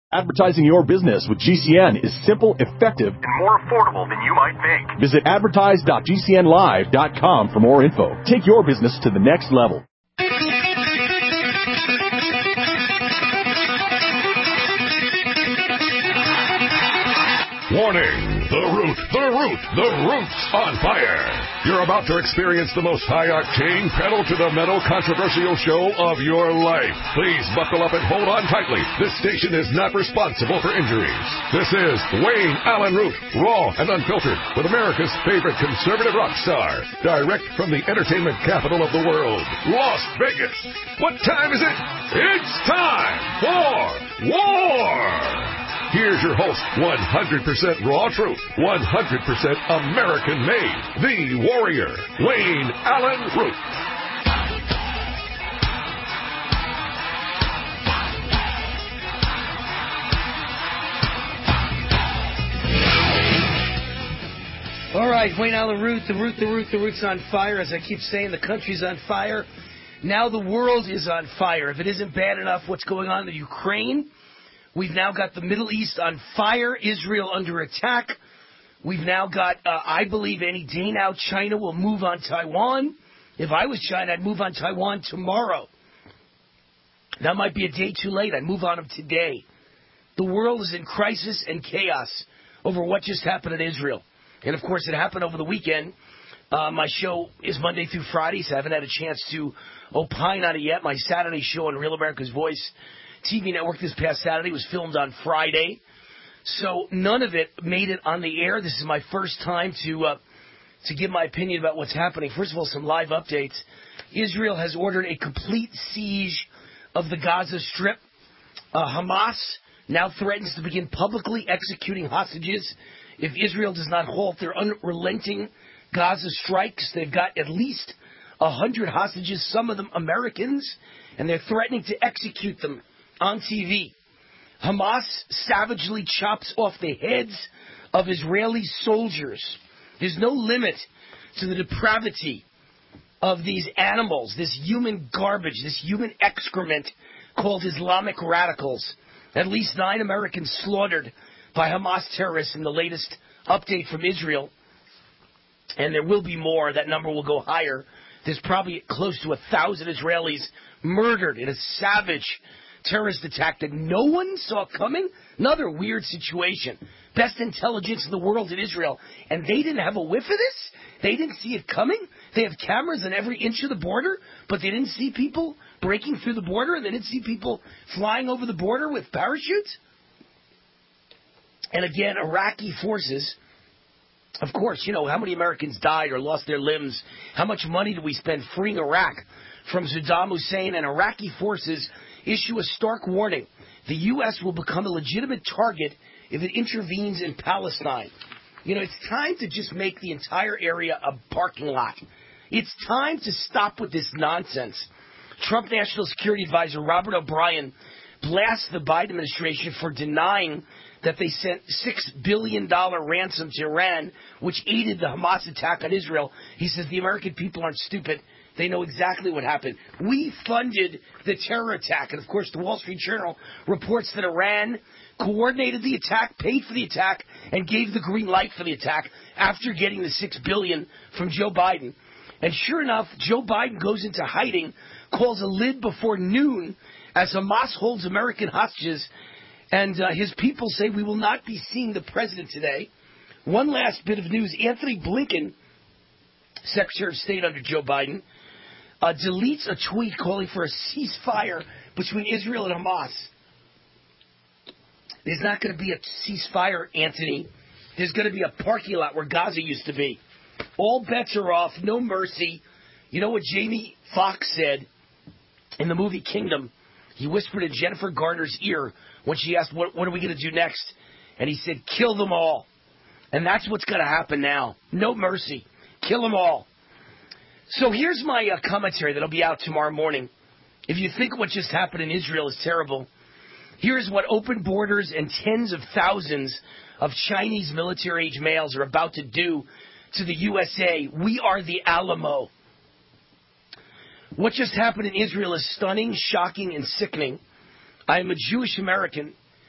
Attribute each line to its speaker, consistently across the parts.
Speaker 1: Advertising your business with GCN is simple, effective, and more affordable than you might think. Visit advertise.gcnlive.com for more info. Take your business to the next level.
Speaker 2: Warning! The root's on fire! You're about to experience the most high-octane, pedal-to-the-metal controversial show of your life. Please buckle up and hold on tightly. This station is not responsible for injuries. This is Wayne Allen Root, raw and unfiltered, with America's favorite conservative rock star, direct from the entertainment capital of the world, Las Vegas. What time is it? It's time for war! Here's your host, 100% raw truth, 100% American-made, the warrior, Wayne Allen Root.
Speaker 3: All right, Wayne Allen Root, the root's on fire. As I keep saying, the country's on fire. Now the world is on fire. If it isn't bad enough what's going on in Ukraine, we've now got the Middle East on fire, Israel under attack. We've now got, I believe any day now, China will move on Taiwan. If I was China, I'd move on Taiwan tomorrow. That might be a day too late. I'd move on them today. The world is in crisis and chaos over what just happened in Israel. And, of course, it happened over the weekend. My show is Monday through Friday, so I haven't had a chance to opine on it yet. My Saturday show on Real America's Voice TV network this past Saturday was filmed on Friday, so none of it made it on the air. This is my first time to give my opinion about what's happening. First of all, some live updates. Israel has ordered a complete siege of the Gaza Strip. Hamas now threatens to begin publicly executing hostages if Israel does not halt their unrelenting Gaza strikes. They've got at least 100 hostages, some of them Americans, and they're threatening to execute them on TV. Hamas savagely chops off the heads of Israeli soldiers. There's no limit to the depravity of these animals, this human garbage, this human excrement called Islamic radicals. At least 9 Americans slaughtered by Hamas terrorists in the latest update from Israel. And there will be more. That number will go higher. There's probably close to 1,000 Israelis murdered in a savage terrorist attack that no one saw coming. Another weird situation. Best intelligence in the world in Israel. And they didn't have a whiff of this? They didn't see it coming? They have cameras on every inch of the border, but they didn't see people breaking through the border, and they didn't see people flying over the border with parachutes? And again, Iraqi forces, of course, you know, how many Americans died or lost their limbs? How much money did we spend freeing Iraq from Saddam Hussein? And Iraqi forces issue a stark warning. The U.S. will become a legitimate target if it intervenes in Palestine. You know, it's time to just make the entire area a parking lot. It's time to stop with this nonsense. Trump National Security Advisor Robert O'Brien blasts the Biden administration for denying that they sent $6 billion ransom to Iran, which aided the Hamas attack on Israel. He says the American people aren't stupid. They know exactly what happened. We funded the terror attack. And, of course, the Wall Street Journal reports that Iran coordinated the attack, paid for the attack, and gave the green light for the attack after getting the $6 billion from Joe Biden. And sure enough, Joe Biden goes into hiding, calls a lid before noon as Hamas holds American hostages. And his people say we will not be seeing the president today. One last bit of news. Anthony Blinken, Secretary of State under Joe Biden, deletes a tweet calling for a ceasefire between Israel and Hamas. There's not going to be a ceasefire, Anthony. There's going to be a parking lot where Gaza used to be. All bets are off. No mercy. You know what Jamie Foxx said in the movie Kingdom? He whispered in Jennifer Garner's ear when she asked, what are we going to do next? And he said, kill them all. And that's what's going to happen now. No mercy. Kill them all. So here's my commentary that'll be out tomorrow morning. If you think what just happened in Israel is terrible, here's what open borders and tens of thousands of Chinese military-age males are about to do to the USA. We are the Alamo. What just happened in Israel is stunning, shocking, and sickening. I am a Jewish American.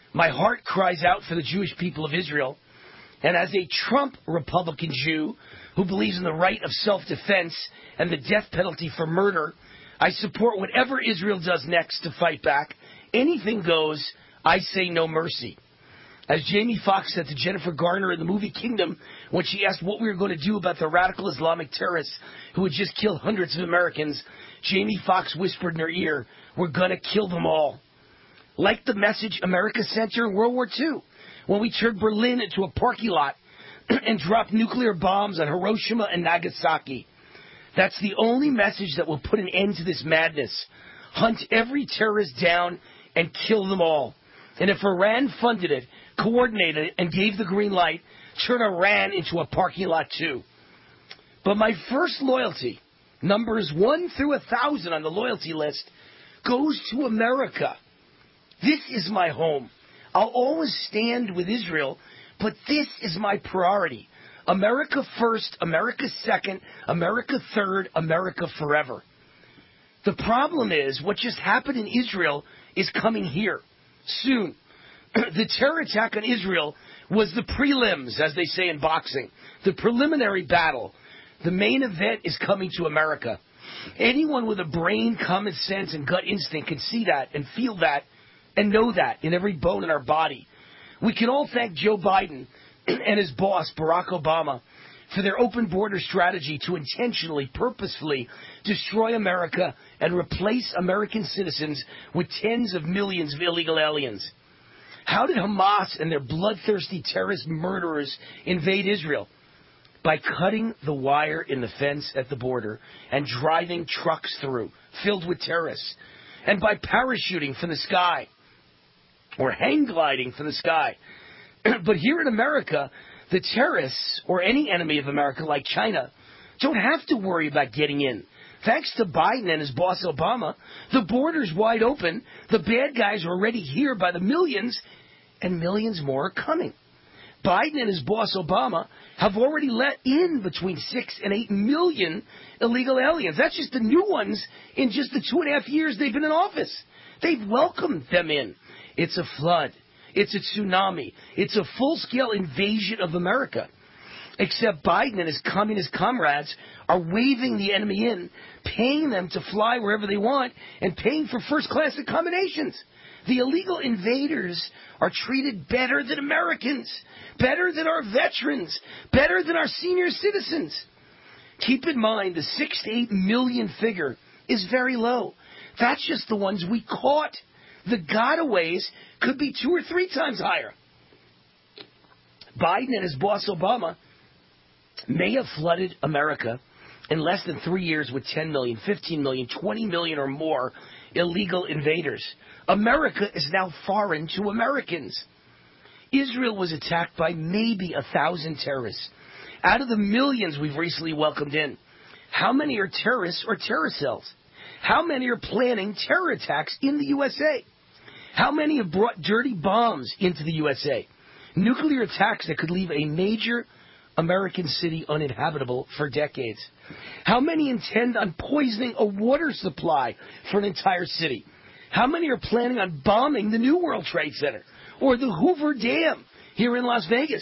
Speaker 3: My heart cries out for the Jewish people of Israel. And as a Trump Republican Jew who believes in the right of self-defense and the death penalty for murder, I support whatever Israel does next to fight back. Anything goes. I say no mercy. As Jamie Foxx said to Jennifer Garner in the movie Kingdom when she asked what we were going to do about the radical Islamic terrorists who had just killed hundreds of Americans, Jamie Foxx whispered in her ear, "We're going to kill them all." Like the message America sent during World War II, when we turned Berlin into a parking lot and dropped nuclear bombs on Hiroshima and Nagasaki. That's the only message that will put an end to this madness. Hunt every terrorist down and kill them all. And if Iran funded it, coordinated it, and gave the green light, turn Iran into a parking lot too. But my first loyalty, numbers 1 through 1,000 on the loyalty list, goes to America. This is my home. I'll always stand with Israel, but this is my priority. America first, America second, America third, America forever. The problem is what just happened in Israel is coming here soon. The terror attack on Israel was the prelims, as they say in boxing, the preliminary battle. The main event is coming to America. Anyone with a brain, common sense, and gut instinct can see that and feel that and know that in every bone in our body. We can all thank Joe Biden and his boss, Barack Obama, for their open border strategy to intentionally, purposefully destroy America and replace American citizens with tens of millions of illegal aliens. How did Hamas and their bloodthirsty terrorist murderers invade Israel? By cutting the wire in the fence at the border and driving trucks through filled with terrorists. And by parachuting from the sky or hang gliding from the sky. But here in America, the terrorists, or any enemy of America like China, don't have to worry about getting in. Thanks to Biden and his boss Obama, the border's wide open, the bad guys are already here by the millions, and millions more are coming. Biden and his boss Obama have already let in between 6 and 8 million illegal aliens. That's just the new ones in just the 2.5 years they've been in office. They've welcomed them in. It's a flood. It's a tsunami. It's a full-scale invasion of America. Except Biden and his communist comrades are waving the enemy in, paying them to fly wherever they want, and paying for first-class accommodations. The illegal invaders are treated better than Americans, better than our veterans, better than our senior citizens. Keep in mind the 6 to 8 million figure is very low. That's just the ones we caught. The gotaways could be 2 or 3 times higher. Biden and his boss Obama may have flooded America in less than 3 years with 10 million, 15 million, 20 million or more illegal invaders. America is now foreign to Americans. Israel was attacked by maybe 1,000 terrorists. Out of the millions we've recently welcomed in, how many are terrorists or terror cells? How many are planning terror attacks in the USA? How many have brought dirty bombs into the USA? Nuclear attacks that could leave a major American city uninhabitable for decades. How many intend on poisoning a water supply for an entire city? How many are planning on bombing the New World Trade Center or the Hoover Dam here in Las Vegas?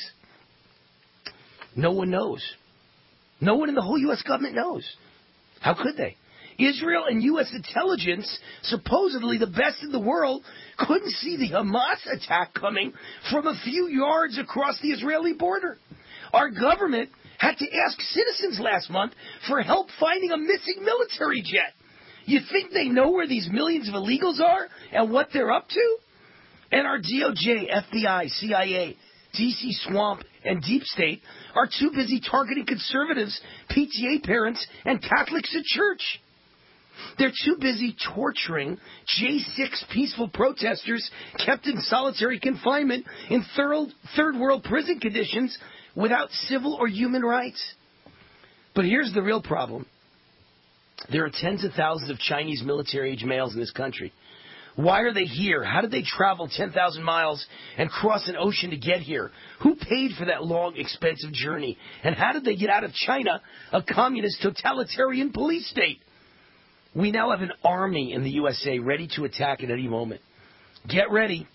Speaker 3: No one knows. No one in the whole U.S. government knows. How could they? Israel and U.S. intelligence, supposedly the best in the world, couldn't see the Hamas attack coming from a few yards across the Israeli border. Our government had to ask citizens last month for help finding a missing military jet. You think they know where these millions of illegals are and what they're up to? And our DOJ, FBI, CIA, D.C. swamp, and deep state are too busy targeting conservatives, PTA parents, and Catholics at church. They're too busy torturing J6 peaceful protesters kept in solitary confinement in third world prison conditions without civil or human rights. But here's the real problem. There are tens of thousands of Chinese military-age males in this country. Why are they here? How did they travel 10,000 miles and cross an ocean to get here? Who paid for that long, expensive journey? And how did they get out of China, a communist totalitarian police state? We now have an army in the USA ready to attack at any moment. Get ready.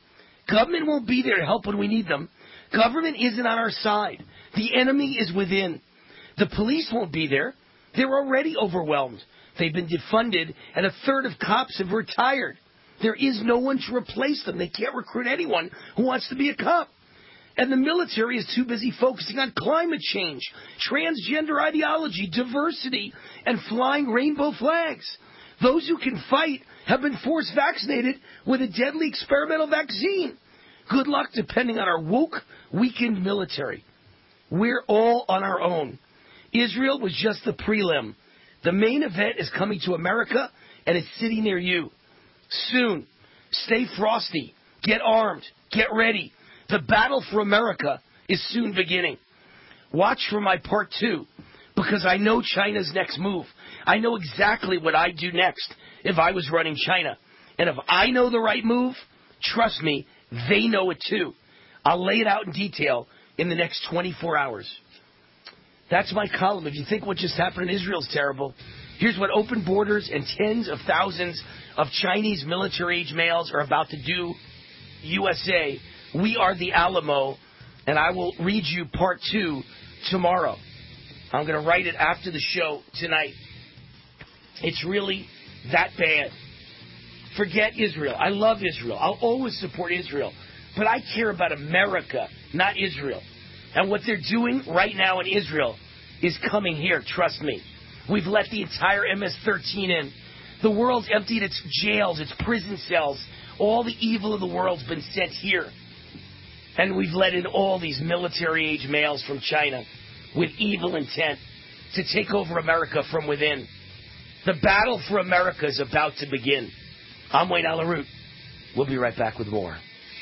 Speaker 3: Government won't be there to help when we need them. Government isn't on our side. The enemy is within. The police won't be there. They're already overwhelmed. They've been defunded, and a third of cops have retired. There is no one to replace them. They can't recruit anyone who wants to be a cop. And the military is too busy focusing on climate change, transgender ideology, diversity, and flying rainbow flags. Those who can fight have been force vaccinated with a deadly experimental vaccine. Good luck depending on our woke, weakened military. We're all on our own. Israel was just the prelim. The main event is coming to America, and it's sitting near you. Soon. Stay frosty. Get armed. Get ready. The battle for America is soon beginning. Watch for my part 2, because I know China's next move. I know exactly what I'd do next if I was running China. And if I know the right move, trust me, they know it too. I'll lay it out in detail in the next 24 hours. That's my column. If you think what just happened in Israel is terrible, here's what open borders and tens of thousands of Chinese military-age males are about to do. USA, we are the Alamo, and I will read you part 2 tomorrow. I'm going to write it after the show tonight. It's really that bad. Forget Israel. I love Israel. I'll always support Israel. But I care about America, not Israel. And what they're doing right now in Israel is coming here, trust me. We've let the entire MS-13 in. The world's emptied its jails, its prison cells. All the evil of the world's been sent here. And we've let in all these military-age males from China with evil intent to take over America from within. The battle for America is about to begin. I'm Wayne Allyn Root. We'll be right back with more.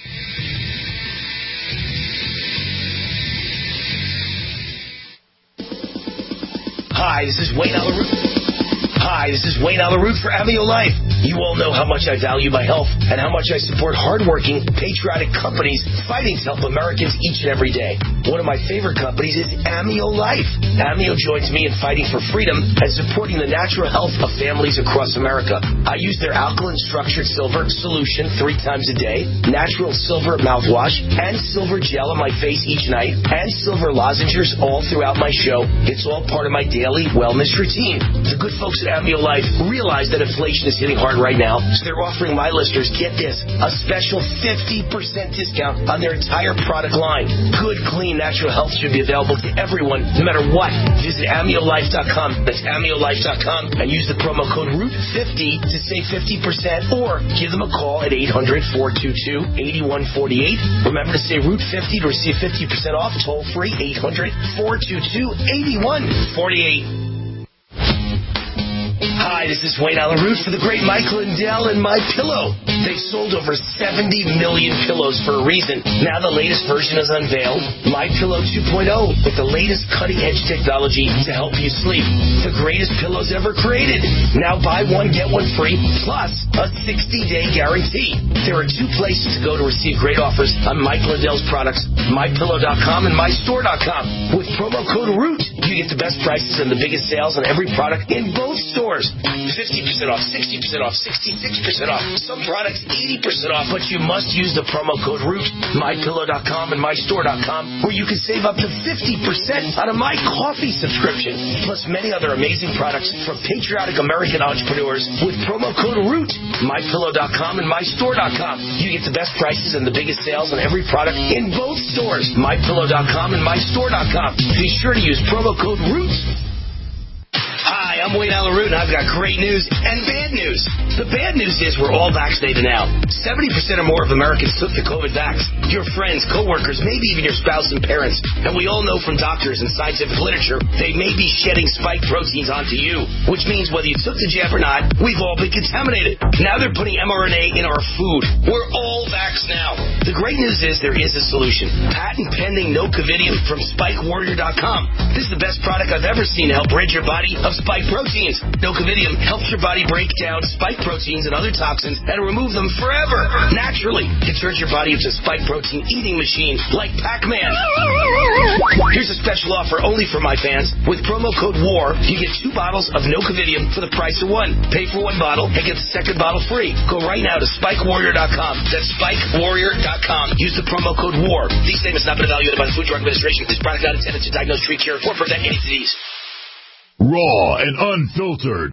Speaker 3: Hi, this is Wayne Allyn Root. Hi, this is Wayne Allyn Root for Amio Life. You all know how much I value my health and how much I support hardworking, patriotic companies fighting to help Americans each and every day. One of my favorite companies is Amio Life. Amio joins me in fighting for freedom and supporting the natural health of families across America. I use their alkaline structured silver solution 3 times a day, natural silver mouthwash, and silver gel on my face each night, and silver lozenges all throughout my show. It's all part of my daily wellness routine. The good folks at Amio Life realize that inflation is hitting hard right now, so they're offering my listeners, get this, a special 50% discount on their entire product line. Good, clean, natural health should be available to everyone, no matter what. Visit AmioLife.com, that's AmioLife.com, and use the promo code ROOT50 to save 50%, or give them a call at 800-422-8148. Remember to say ROOT50 to receive 50% off, toll free, 800-422-8148. Hi, this is Wayne Allyn Root for the great Mike Lindell and MyPillow. They've sold over 70 million pillows for a reason. Now the latest version is unveiled, MyPillow 2.0, with the latest cutting-edge technology to help you sleep. The greatest pillows ever created. Now buy one, get one free, plus a 60-day guarantee. There are 2 places to go to receive great offers on Mike Lindell's products, MyPillow.com and MyStore.com. With promo code ROOT, you get the best prices and the biggest sales on every product in both stores. 50% off, 60% off, 66% off. Some products 80% off, but you must use the promo code ROOT, MyPillow.com and MyStore.com, where you can save up to 50% on a My Coffee subscription, plus many other amazing products from patriotic American entrepreneurs with promo code ROOT, MyPillow.com and MyStore.com. You get the best prices and the biggest sales on every product in both stores, MyPillow.com and MyStore.com. Be sure to use promo code ROOT. Hi, I'm Wayne Allyn Root, and I've got great news and bad news. The bad news is we're all vaccinated now. 70% or more of Americans took the COVID vax. Your friends, coworkers, maybe even your spouse and parents. And we all know from doctors and scientific literature they may be shedding spike proteins onto you, which means whether you took the jab or not, we've all been contaminated. Now they're putting mRNA in our food. We're all vaxxed now. The great news is there is a solution. Patent pending Nocovidium from SpikeWarrior.com. This is the best product I've ever seen to help rid your body of spike proteins. Nocovidium helps your body break down spike proteins and other toxins and remove them forever, naturally. It turns your body into a spike protein eating machine like Pac-Man. Here's a special offer only for my fans. With promo code WAR, you get 2 bottles of Nocovidium for the price of 1. Pay for 1 bottle and get the second bottle free. Go right now to SpikeWarrior.com. That's SpikeWarrior.com. Use the promo code WAR. These statements not been evaluated by the Food Drug Administration. This product not intended to diagnose, treat, cure, or prevent any disease.
Speaker 2: Raw and unfiltered.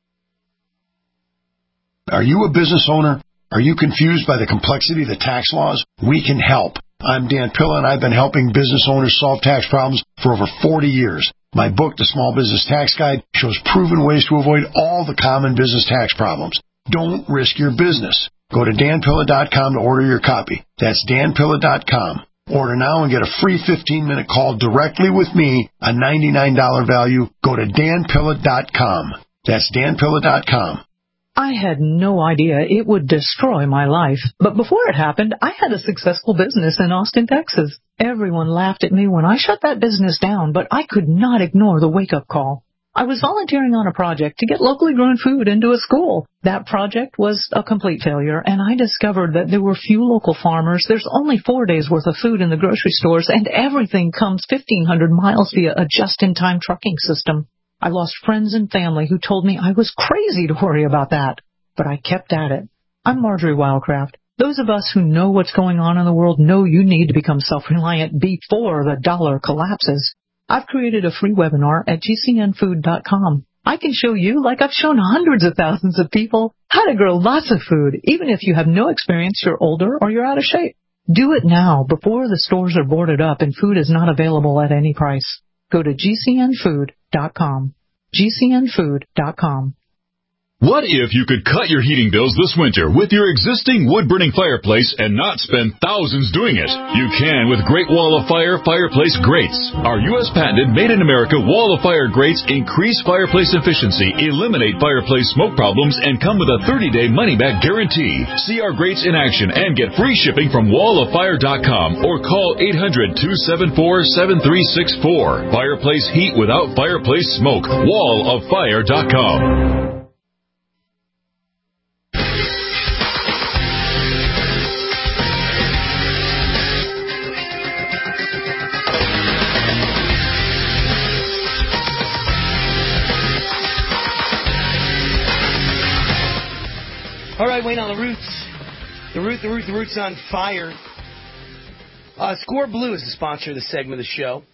Speaker 4: Are you a business owner? Are you confused by the complexity of the tax laws? We can help. I'm Dan Pilla, and I've been helping business owners solve tax problems for over 40 years. My book, The Small Business Tax Guide, shows proven ways to avoid all the common business tax problems. Don't risk your business. Go to danpilla.com to order your copy. That's danpilla.com. Order now and get a free 15-minute call directly with me, a $99 value. Go to danpilla.com. That's danpilla.com.
Speaker 5: I had no idea it would destroy my life. But before it happened, I had a successful business in Austin, Texas. Everyone laughed at me when I shut that business down, but I could not ignore the wake-up call. I was volunteering on a project to get locally grown food into a school. That project was a complete failure, and I discovered that there were few local farmers. There's only 4 days' worth of food in the grocery stores, and everything comes 1,500 miles via a just-in-time trucking system. I lost friends and family who told me I was crazy to worry about that, but I kept at it. I'm Marjorie Wildcraft. Those of us who know what's going on in the world know you need to become self-reliant before the dollar collapses. I've created a free webinar at gcnfood.com. I can show you, like I've shown hundreds of thousands of people, how to grow lots of food, even if you have no experience, you're older, or you're out of shape. Do it now, before the stores are boarded up and food is not available at any price. Go to gcnfood.com. gcnfood.com.
Speaker 1: What if you could cut your heating bills this winter with your existing wood-burning fireplace and not spend thousands doing it? You can with Great Wall of Fire fireplace grates. Our U.S. patented made-in-America Wall of Fire grates increase fireplace efficiency, eliminate fireplace smoke problems, and come with a 30-day money-back guarantee. See our grates in action and get free shipping from walloffire.com or call 800-274-7364. Fireplace heat without fireplace smoke. walloffire.com.
Speaker 3: All right, Wayne on the Roots. The Roots on fire. Score Blue is the sponsor of this segment of the show.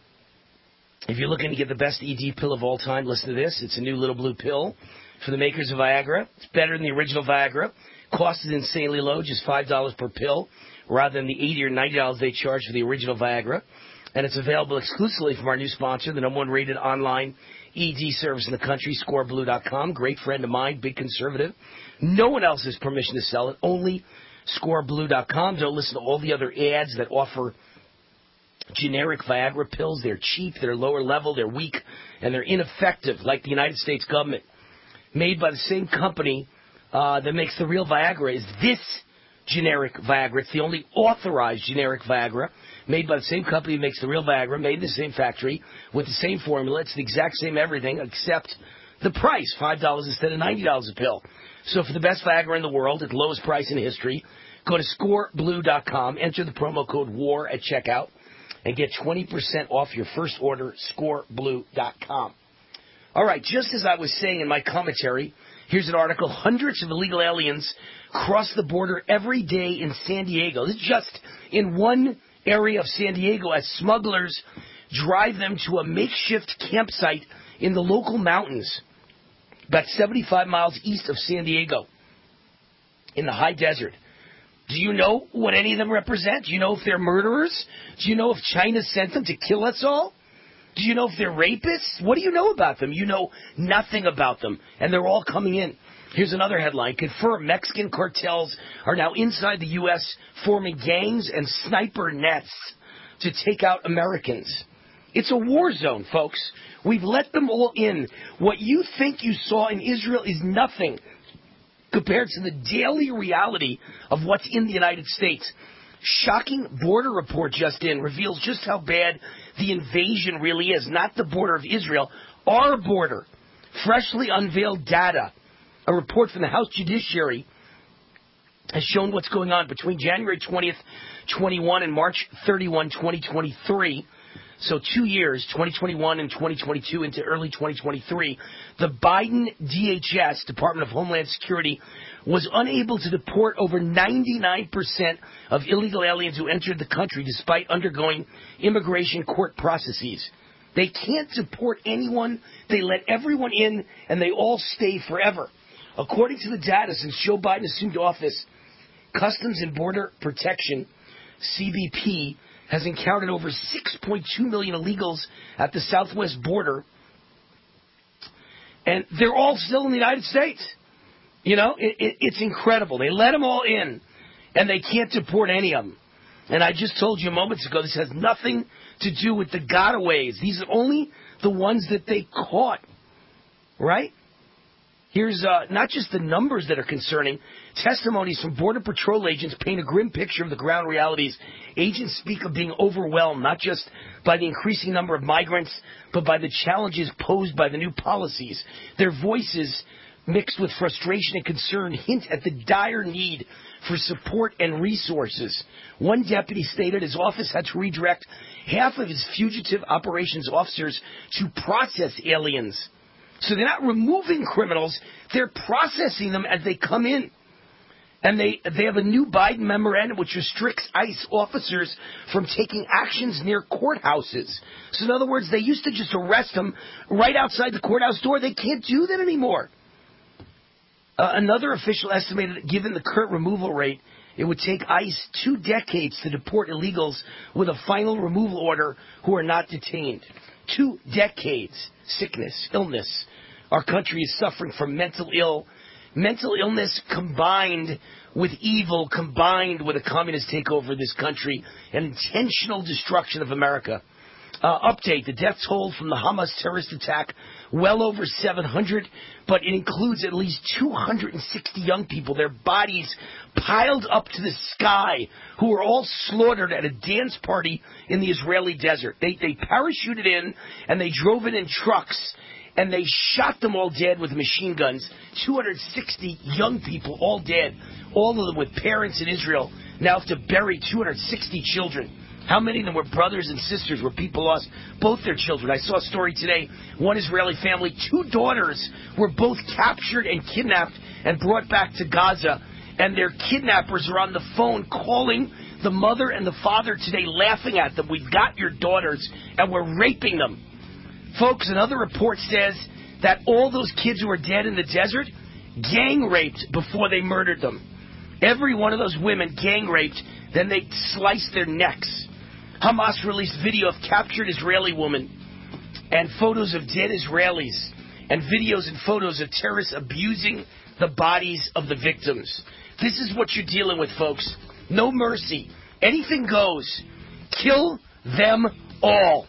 Speaker 3: If you're looking to get the best ED pill of all time, listen to this. It's a new little blue pill for the makers of Viagra. It's better than the original Viagra. Cost is insanely low, just $5 per pill, rather than the $80 or $90 they charge for the original Viagra. And it's available exclusively from our new sponsor, the #1 rated online ED service in the country, ScoreBlue.com. Great friend of mine, big conservative. No one else has permission to sell it, only ScoreBlue.com. Don't listen to all the other ads that offer generic Viagra pills. They're cheap, they're lower level, they're weak, and they're ineffective, like the United States government. Made by the same company that makes the real Viagra is this generic Viagra. It's the only authorized generic Viagra, made by the same company that makes the real Viagra, made in the same factory, with the same formula. It's the exact same everything, except the price, $5 instead of $90 a pill. So for the best Viagra in the world, at the lowest price in history, go to ScoreBlue.com, enter the promo code WAR at checkout, and get 20% off your first order, ScoreBlue.com. All right, just as I was saying in my commentary, here's an article. Hundreds of illegal aliens cross the border every day in San Diego. This is just in one area of San Diego as smugglers drive them to a makeshift campsite in the local mountains, about 75 miles east of San Diego, in the high desert. Do you know what any of them represent? Do you know if they're murderers? Do you know if China sent them to kill us all? Do you know if they're rapists? What do you know about them? You know nothing about them, and they're all coming in. Here's another headline. Confirmed Mexican cartels are now inside the U.S. forming gangs and sniper nets to take out Americans. It's a war zone, folks. We've let them all in. What you think you saw in Israel is nothing compared to the daily reality of what's in the United States. Shocking border report just in reveals just how bad the invasion really is. Not the border of Israel, our border. Freshly unveiled data A report from the House Judiciary has shown what's going on between January 20th, 21 and March 31, 2023. So 2 years, 2021 and 2022 into early 2023, the Biden DHS, Department of Homeland Security, was unable to deport over 99% of illegal aliens who entered the country despite undergoing immigration court processes. They can't deport anyone. They let everyone in, and they all stay forever. According to the data, since Joe Biden assumed office, Customs and Border Protection, CBP, has encountered over 6.2 million illegals at the southwest border, and they're all still in the United States. You know, it's incredible. They let them all in, and they can't deport any of them. And I just told you moments ago, this has nothing to do with the gotaways. These are only the ones that they caught, right? Here's not just the numbers that are concerning. Testimonies from Border Patrol agents paint a grim picture of the ground realities. Agents speak of being overwhelmed, not just by the increasing number of migrants, but by the challenges posed by the new policies. Their voices, mixed with frustration and concern, hint at the dire need for support and resources. One deputy stated his office had to redirect half of his fugitive operations officers to process aliens. So they're not removing criminals, they're processing them as they come in. And they have a new Biden memorandum which restricts ICE officers from taking actions near courthouses. So in other words, they used to just arrest them right outside the courthouse door. They can't do that anymore. Another official estimated that given the current removal rate, it would take ICE 2 decades to deport illegals with a final removal order who are not detained. 2 decades. Sickness, illness. Our country is suffering from mental illness combined with evil, combined with a communist takeover of this country, and intentional destruction of America. Update, the death toll from the Hamas terrorist attack, well over 700, but it includes at least 260 young people, their bodies piled up to the sky, who were all slaughtered at a dance party in the Israeli desert. They parachuted in, and they drove it in trucks, and they shot them all dead with machine guns. 260 young people, all dead, all of them with parents in Israel, now have to bury 260 children. How many of them were brothers and sisters where people lost both their children? I saw a story today. One Israeli family, 2 daughters were both captured and kidnapped and brought back to Gaza. And their kidnappers are on the phone calling the mother and the father today, laughing at them. We've got your daughters and we're raping them. Folks, another report says that all those kids who were dead in the desert, gang raped before they murdered them. Every one of those women gang raped, then they sliced their necks. Hamas released video of captured Israeli women and photos of dead Israelis and videos and photos of terrorists abusing the bodies of the victims. This is what you're dealing with, folks. No mercy. Anything goes. Kill them all.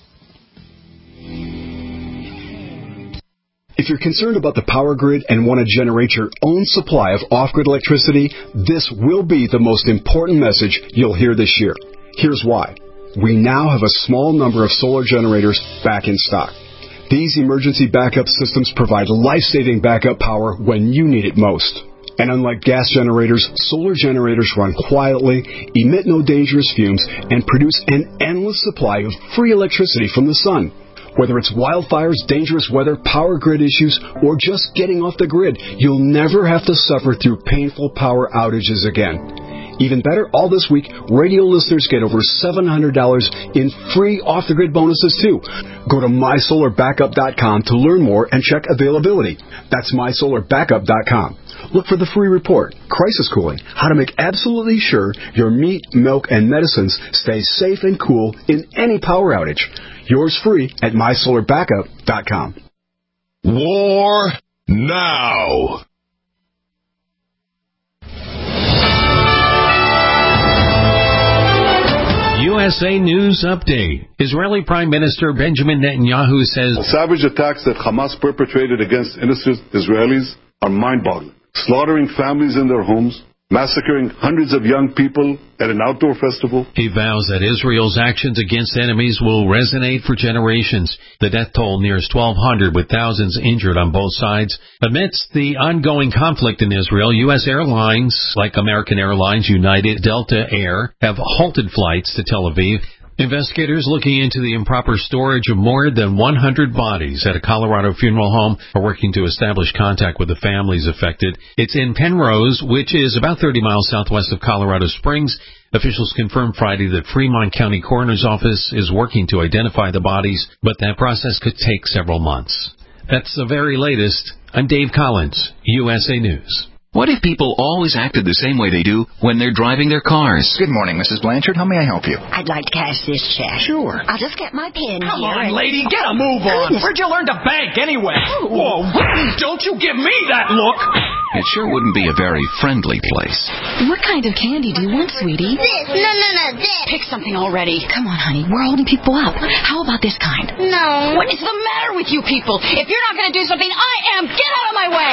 Speaker 6: If you're concerned about the power grid and want to generate your own supply of off-grid electricity, this will be the most important message you'll hear this year. Here's why. We now have a small number of solar generators back in stock. These emergency backup systems provide life-saving backup power when you need it most. And unlike gas generators, solar generators run quietly, emit no dangerous fumes, and produce an endless supply of free electricity from the sun. Whether it's wildfires, dangerous weather, power grid issues, or just getting off the grid, you'll never have to suffer through painful power outages again. Even better, all this week, radio listeners get over $700 in free off-the-grid bonuses, too. Go to mysolarbackup.com to learn more and check availability. That's mysolarbackup.com. Look for the free report, Crisis Cooling, how to make absolutely sure your meat, milk, and medicines stay safe and cool in any power outage. Yours free at mysolarbackup.com.
Speaker 2: War now.
Speaker 7: USA News Update. Israeli Prime Minister Benjamin Netanyahu says
Speaker 8: the savage attacks that Hamas perpetrated against innocent Israelis are mind-boggling, slaughtering families in their homes, massacring hundreds of young people at an outdoor festival.
Speaker 7: He vows that Israel's actions against enemies will resonate for generations. The death toll nears 1,200, with thousands injured on both sides. Amidst the ongoing conflict in Israel, U.S. airlines like American Airlines, United, Delta Air have halted flights to Tel Aviv. Investigators looking into the improper storage of more than 100 bodies at a Colorado funeral home are working to establish contact with the families affected. It's in Penrose, which is about 30 miles southwest of Colorado Springs. Officials confirmed Friday that Fremont County Coroner's Office is working to identify the bodies, but that process could take several months. That's the very latest. I'm Dave Collins, USA News.
Speaker 9: What if people always acted the same way they do when they're driving their cars?
Speaker 10: Good morning, Mrs. Blanchard. How may I help you?
Speaker 11: I'd like to cash this check.
Speaker 10: Sure.
Speaker 11: I'll just get my pen
Speaker 12: Come
Speaker 11: here.
Speaker 12: on, lady, get a move on.
Speaker 11: Goodness.
Speaker 12: Where'd you learn to bank anyway? Whoa, don't you give me that look.
Speaker 9: It sure wouldn't be a very friendly place.
Speaker 11: What kind of candy do you want, sweetie?
Speaker 13: This. No, this.
Speaker 11: Pick something already. Come on, honey. We're holding people up. How about this kind?
Speaker 13: No.
Speaker 11: What is the matter with you people? If you're not going to do something, I am. Get out of my way.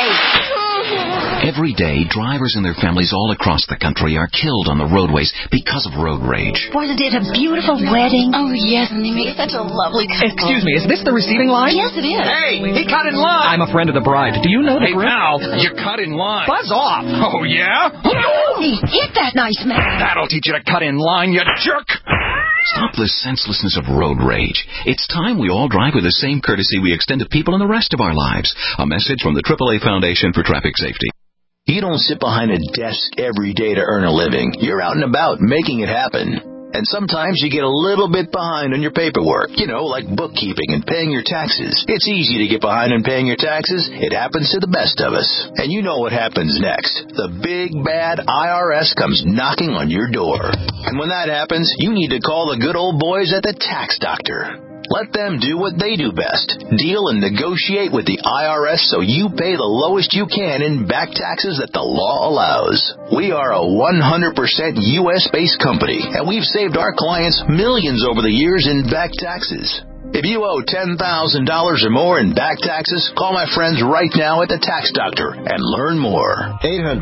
Speaker 9: Every day, drivers and their families all across the country are killed on the roadways because of road rage.
Speaker 11: Wasn't it a beautiful wedding? Oh, yes, and they make such a lovely couple.
Speaker 12: Excuse me, is this the receiving line?
Speaker 11: Yes, it is.
Speaker 12: Hey, he cut in line. I'm a friend of the bride. Do you know the bride?
Speaker 14: Pal, you cut in line.
Speaker 12: Buzz off.
Speaker 14: Oh, yeah?
Speaker 11: Hey, hit that nice man.
Speaker 14: That'll teach you to cut in line, you jerk.
Speaker 9: Stop the senselessness of road rage. It's time we all drive with the same courtesy we extend to people in the rest of our lives. A message from the AAA Foundation for Traffic Safety.
Speaker 15: You don't sit behind a desk every day to earn a living. You're out and about making it happen. And sometimes you get a little bit behind on your paperwork, like bookkeeping and paying your taxes. It's easy to get behind on paying your taxes. It happens to the best of us. And you know what happens next. The big, bad IRS comes knocking on your door. And when that happens, you need to call the good old boys at the Tax Doctor. Let them do what they do best. Deal and negotiate with the IRS so you pay the lowest you can in back taxes that the law allows. We are a 100% U.S.-based company, and we've saved our clients millions over the years in back taxes. If you owe $10,000 or more in back taxes, call my friends right now at the Tax Doctor and learn more.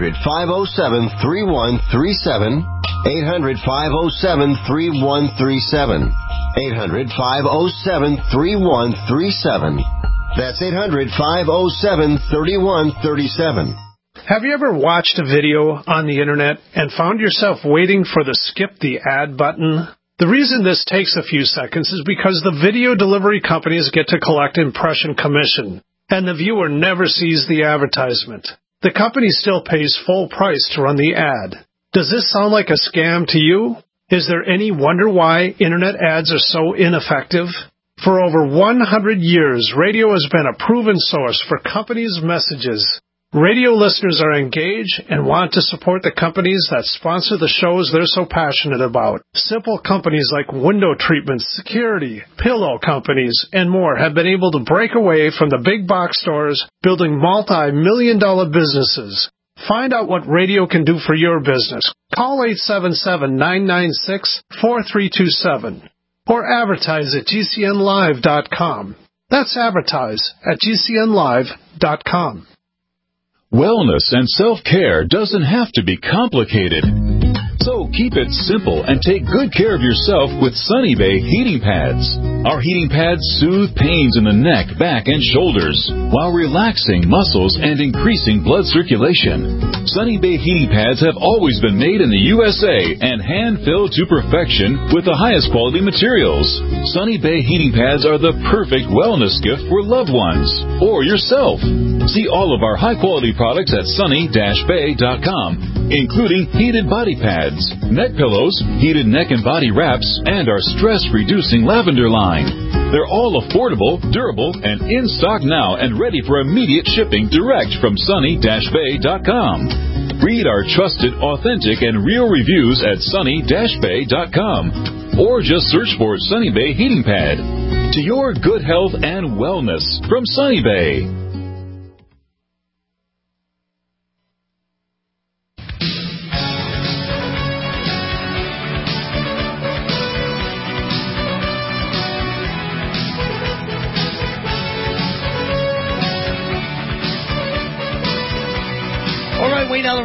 Speaker 16: 800-507-3137. 800-507-3137. 800-507-3137. That's 800-507-3137.
Speaker 17: Have you ever watched a video on the internet and found yourself waiting for the skip the ad button? The reason this takes a few seconds is because the video delivery companies get to collect impression commission, and the viewer never sees the advertisement. The company still pays full price to run the ad. Does this sound like a scam to you? Is there any wonder why internet ads are so ineffective? For over 100 years, radio has been a proven source for companies' messages. Radio listeners are engaged and want to support the companies that sponsor the shows they're so passionate about. Simple companies like window treatments, security, pillow companies, and more have been able to break away from the big box stores, building multi-million-dollar businesses. Find out what radio can do for your business. Call 877-996-4327 or advertise at GCNlive.com. That's advertise at GCNlive.com.
Speaker 1: Wellness and self-care doesn't have to be complicated. So keep it simple and take good care of yourself with Sunny Bay heating pads. Our heating pads soothe pains in the neck, back, and shoulders while relaxing muscles and increasing blood circulation. Sunny Bay heating pads have always been made in the USA and hand-filled to perfection with the highest quality materials. Sunny Bay heating pads are the perfect wellness gift for loved ones or yourself. See all of our high-quality products at sunny-bay.com, including heated body pads, neck pillows, heated neck and body wraps, and our stress-reducing lavender line. They're all affordable, durable, and in stock now and ready for immediate shipping direct from sunny-bay.com. Read our trusted, authentic, and real reviews at sunny-bay.com or just search for Sunny Bay Heating Pad. To your good health and wellness from Sunny Bay.
Speaker 3: Wayne on the Route, I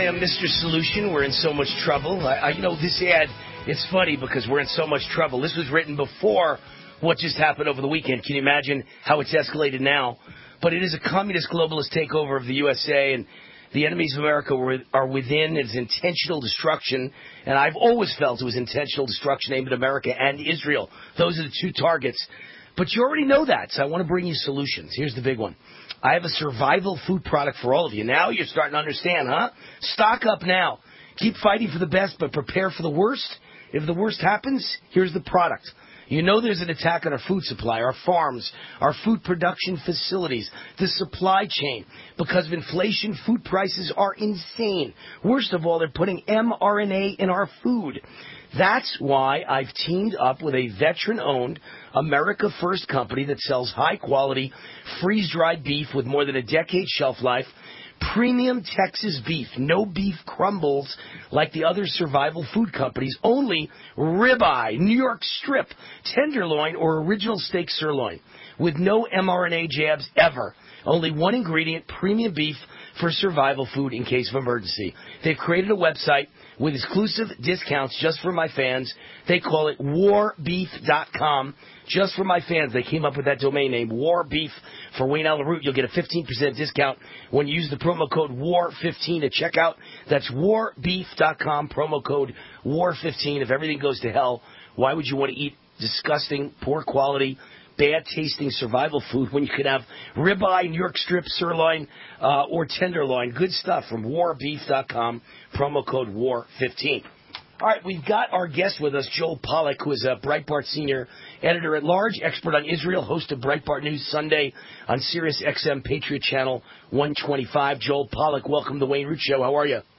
Speaker 3: am Mr. Solution. We're in so much trouble. This ad, it's funny because we're in so much trouble. This was written before what just happened over the weekend. Can you imagine how it's escalated now? But it is a communist globalist takeover of the USA, and the enemies of America are within. It's intentional destruction, and I've always felt it was intentional destruction aimed at America and Israel. Those are the two targets. But you already know that, so I want to bring you solutions. Here's the big one. I have a survival food product for all of you. Now you're starting to understand, huh? Stock up now. Keep fighting for the best, but prepare for the worst. If the worst happens, here's the product. You know there's an attack on our food supply, our farms, our food production facilities, the supply chain. Because of inflation, food prices are insane. Worst of all, they're putting mRNA in our food. That's why I've teamed up with a veteran-owned, America First company that sells high-quality, freeze-dried beef with more than a decade shelf life, premium Texas beef, no beef crumbles like the other survival food companies, only ribeye, New York strip, tenderloin, or original steak sirloin, with no mRNA jabs ever. Only one ingredient, premium beef for survival food in case of emergency. They've created a website with exclusive discounts just for my fans. They call it warbeef.com. Just for my fans, they came up with that domain name, warbeef. For Wayne Allen Root, you'll get a 15% discount when you use the promo code WAR15 at checkout. That's warbeef.com, promo code WAR15. If everything goes to hell, why would you want to eat disgusting, poor quality, bad-tasting survival food when you could have ribeye, New York strip, sirloin, or tenderloin? Good stuff from warbeef.com, promo code WAR15. All right, we've got our guest with us, Joel Pollack, who is a Breitbart senior editor-at-large, expert on Israel, host of Breitbart News Sunday on Sirius XM Patriot Channel 125. Joel Pollack, welcome to the Wayne Root Show. How are you?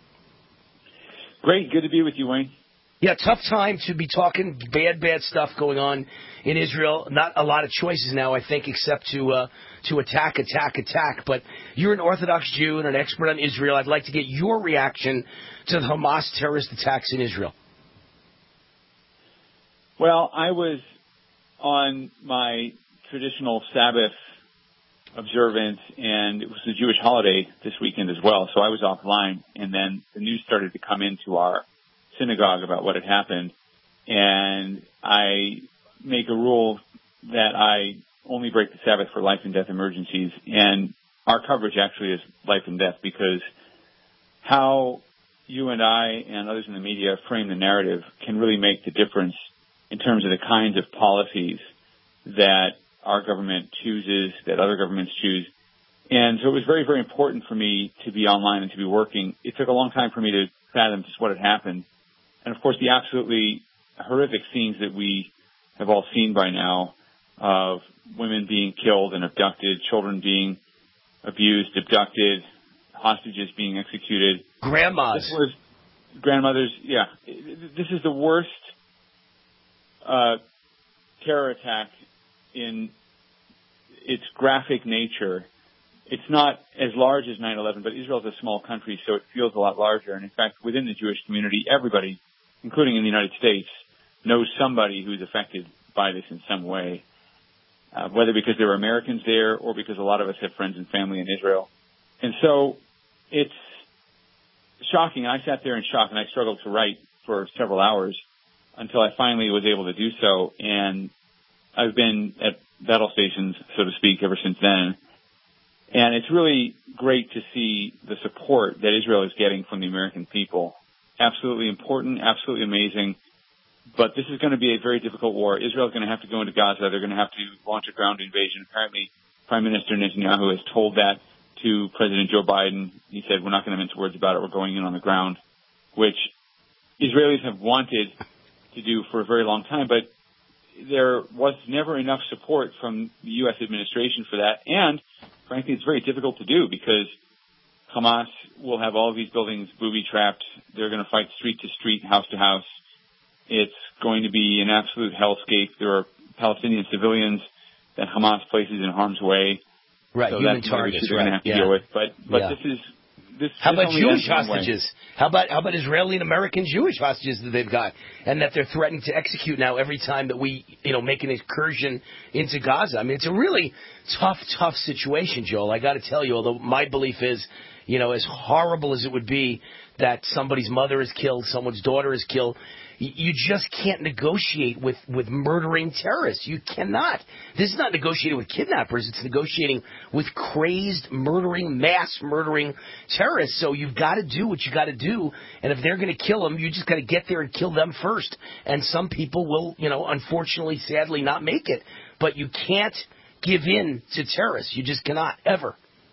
Speaker 13: Great. Good to be with you, Wayne.
Speaker 3: Yeah, tough time to be talking bad stuff going on in Israel. Not a lot of choices now, I think, except to attack. But you're an Orthodox Jew and an expert on Israel. I'd like to get your reaction to the Hamas terrorist attacks in Israel.
Speaker 13: Well, I was on my traditional Sabbath observance, and it was a Jewish holiday this weekend as well, so I was offline, and then the news started to come into our synagogue about what had happened, and I make a rule that I only break the Sabbath for life and death emergencies, and our coverage actually is life and death, because how you and I and others in the media frame the narrative can really make the difference in terms of the kinds of policies that our government chooses, that other governments choose. And so it was very, very important for me to be online and to be working. It took a long time for me to fathom just what had happened. And, of course, the absolutely horrific scenes that we have all seen by now of women being killed and abducted, children being abused, abducted, hostages being executed.
Speaker 3: Grandmothers,
Speaker 13: yeah. This is the worst terror attack in its graphic nature. It's not as large as 9/11, but Israel is a small country, so it feels a lot larger. And, in fact, within the Jewish community, everybody, including in the United States, knows somebody who's affected by this in some way, whether because there were Americans there or because a lot of us have friends and family in Israel. And so it's shocking. I sat there in shock, and I struggled to write for several hours until I finally was able to do so. And I've been at battle stations, so to speak, ever since then. And it's really great to see the support that Israel is getting from the American people. Absolutely important, absolutely amazing. But this is going to be a very difficult war. Israel is going to have to go into Gaza. They're going to have to launch a ground invasion. Apparently, Prime Minister Netanyahu has told that to President Joe Biden. He said, we're not going to mince words about it. We're going in on the ground, which Israelis have wanted to do for a very long time. But there was never enough support from the U.S. administration for that. And, frankly, it's very difficult to do because Hamas will have all of these buildings booby-trapped. They're going to fight street to street, house to house. It's going to be an absolute hellscape. There are Palestinian civilians that Hamas places in harm's way.
Speaker 3: Right,
Speaker 13: so
Speaker 3: human
Speaker 13: that's
Speaker 3: targets.
Speaker 13: They're going to have to deal with. But this.
Speaker 3: How about Jewish hostages? How about Israeli and American Jewish hostages that they've got, and that they're threatening to execute now every time that we, make an incursion into Gaza? I mean, it's a really tough situation, Joel. I got to tell you. Although my belief is, as horrible as it would be that somebody's mother is killed, someone's daughter is killed. You just can't negotiate with murdering terrorists. You cannot. This is not negotiating with kidnappers. It's negotiating with crazed, mass murdering terrorists. So you've got to do what you got to do. And if they're going to kill them, you just got to get there and kill them first. And some people will, unfortunately, sadly, not make it. But you can't give in to terrorists. You just cannot, ever.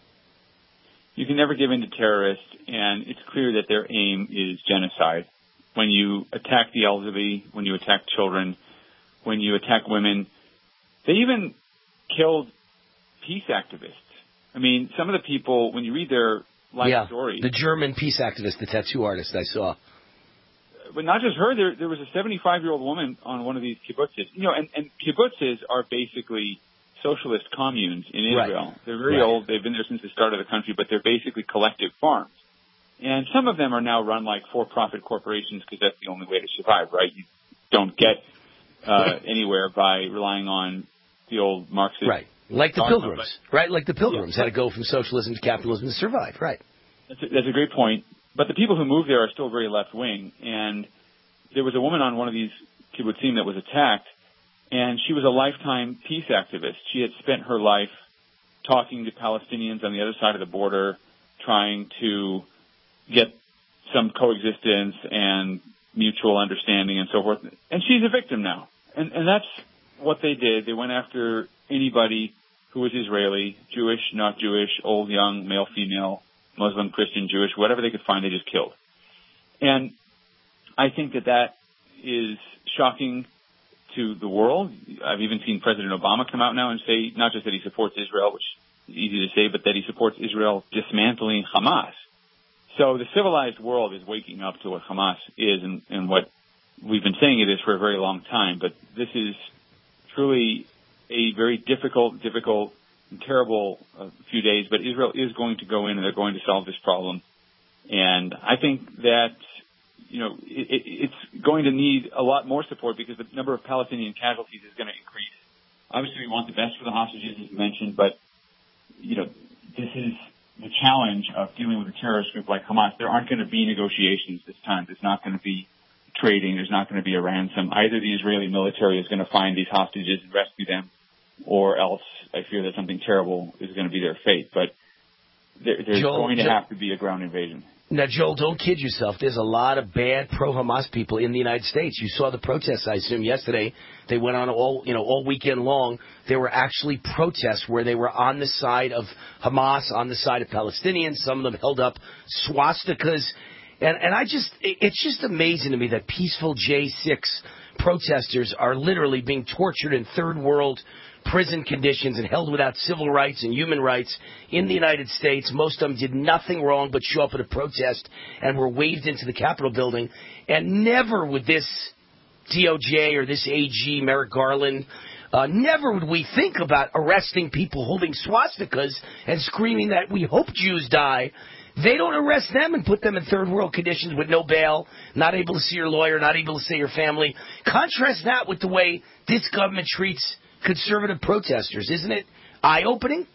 Speaker 13: You can never give in to terrorists, and it's clear that their aim is genocide. When you attack the elderly, when you attack children, when you attack women, they even killed peace activists. I mean, some of the people, when you read their life stories... the German peace activist, the tattoo artist I saw. But not just her, there was a 75-year-old woman on one of these kibbutzes. And kibbutzes are basically socialist communes in Israel. Right. They're very old. They've been there since the start of the country, but they're basically collective farms. And some of them are now run like for-profit corporations because that's the only way to survive, right? You don't get anywhere by relying on the old Marxist... Right, like the Pilgrims, right? Like the Pilgrims had to go from socialism to capitalism to survive, right? That's a great point. But the people who moved there are still very left-wing. And there was a woman on one of these kibbutzim that was attacked, and she was a lifetime peace activist. She had spent her life talking to Palestinians on the other side of the border, trying to get some coexistence and mutual understanding and so forth. And she's a victim now. And that's what they did. They went after anybody who was Israeli, Jewish, not Jewish, old, young, male, female, Muslim, Christian, Jewish, whatever they could find, they just killed. And I think that is shocking to the world. I've even seen President Obama come out now and say not just that he supports Israel, which is easy to say, but that he supports Israel dismantling Hamas. So the civilized world is waking up to what Hamas is and what we've been saying it is for a very long time. But this is truly a very difficult and terrible few days. But Israel is going to go in and they're going to solve this problem. And I think that, it's going to need a lot more support because the number of Palestinian casualties is going to increase. Obviously, we want the best for the hostages, as you mentioned, but, this is the challenge of dealing with a terrorist group like Hamas. There aren't going to be negotiations this time. There's not going to be trading. There's not going to be a ransom. Either the Israeli military is going to find these hostages and rescue them, or else I fear that something terrible is going to be their fate. But there's going to have to be a ground invasion. Now, Joel, don't kid yourself. There's a lot of bad pro-Hamas people in the United States. You saw the protests, I assume, yesterday. They went on all weekend long. There were actually protests where they were on the side of Hamas, on the side of Palestinians. Some of them held up swastikas. And it's just amazing to me that peaceful J6 protesters are literally being tortured in third world prison conditions and held without civil rights and human rights in the United States. Most of them did nothing wrong but show up at a protest and were waved into the Capitol building. And never would this DOJ or this AG, Merrick Garland, never would we think about arresting people holding swastikas and screaming that we hope Jews die. They don't arrest them and put them in third world conditions with no bail, not able to see your lawyer, not able to see your family. Contrast that with the way this government treats conservative protesters. Isn't it eye-opening?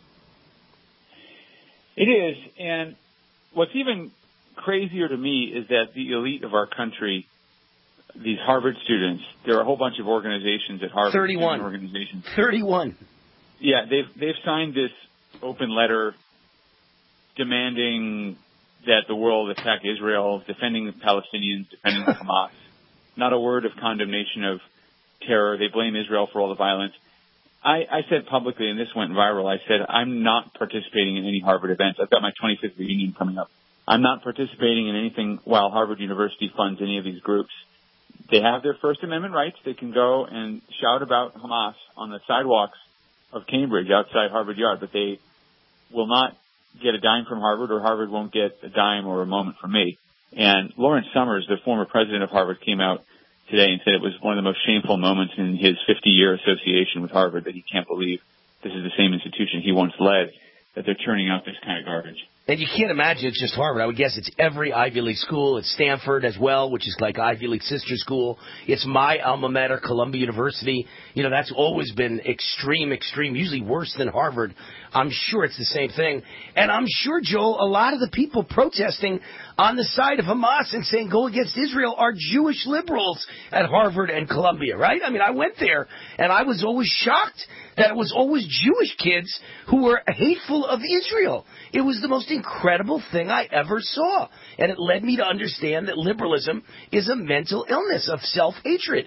Speaker 13: It is. And what's even crazier to me is that the elite of our country, these Harvard students, there are a whole bunch of organizations at Harvard. 31. 31. Yeah, they've signed this open letter demanding that the world attack Israel, defending the Palestinians, defending Hamas. Not a word of condemnation of terror. They blame Israel for all the violence. I said publicly, and this went viral, I said, I'm not participating in any Harvard events. I've got my 25th reunion coming up. I'm not participating in anything while Harvard University funds any of these groups. They have their First Amendment rights. They can go and shout about Hamas on the sidewalks of Cambridge outside Harvard Yard, but they will not get a dime from Harvard, or Harvard won't get a dime or a moment from me. And Lawrence Summers, the former president of Harvard, came out today and said it was one of the most shameful moments in his 50-year association with Harvard, that he can't believe this is the same institution he once led, that they're turning out this kind of garbage. And you can't imagine it's just Harvard. I would guess it's every Ivy League school. It's Stanford as well, which is like Ivy League sister school. It's my alma mater, Columbia University. That's always been extreme, usually worse than Harvard.
Speaker 3: I'm sure it's the same thing. And I'm sure, Joel, a lot of the people protesting on the side of Hamas and saying go against Israel are Jewish liberals at Harvard and Columbia, right? I mean, I went there, and I was always shocked that it was always Jewish kids who were hateful of Israel. It was the most incredible thing I ever saw. And it led me to understand that liberalism is a mental illness of self-hatred.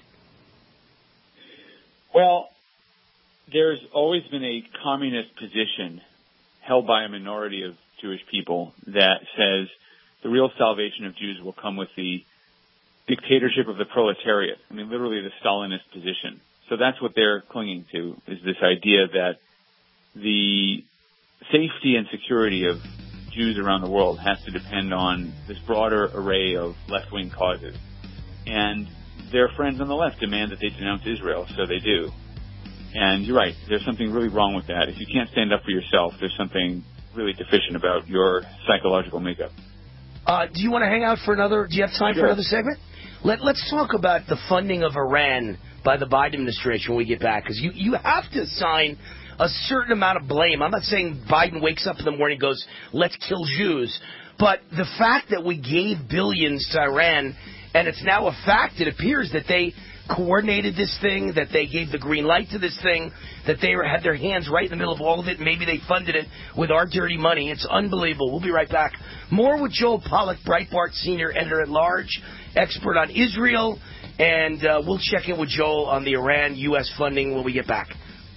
Speaker 13: Well, there's always been a communist position held by a minority of Jewish people that says the real salvation of Jews will come with the dictatorship of the proletariat. I mean, literally the Stalinist position. So that's what they're clinging to, is this idea that the safety and security of Jews around the world has to depend on this broader array of left-wing causes. And their friends on the left demand that they denounce Israel, so they do. And you're right, there's something really wrong with that. If you can't stand up for yourself, there's something really deficient about your psychological makeup.
Speaker 3: Do you want to hang out for another, do you have time for another segment? Let's talk about the funding of Iran by the Biden administration when we get back, because you have to assign a certain amount of blame. I'm not saying Biden wakes up in the morning and goes, let's kill Jews, but the fact that we gave billions to Iran, and it's now a fact, it appears that they coordinated this thing, that they gave the green light to this thing, that they had their hands right in the middle of all of it. Maybe they funded it with our dirty money. It's unbelievable. We'll be right back. More with Joel Pollak, Breitbart Senior Editor-at-Large, expert on Israel, and we'll check in with Joel on the Iran-U.S. funding when we get back.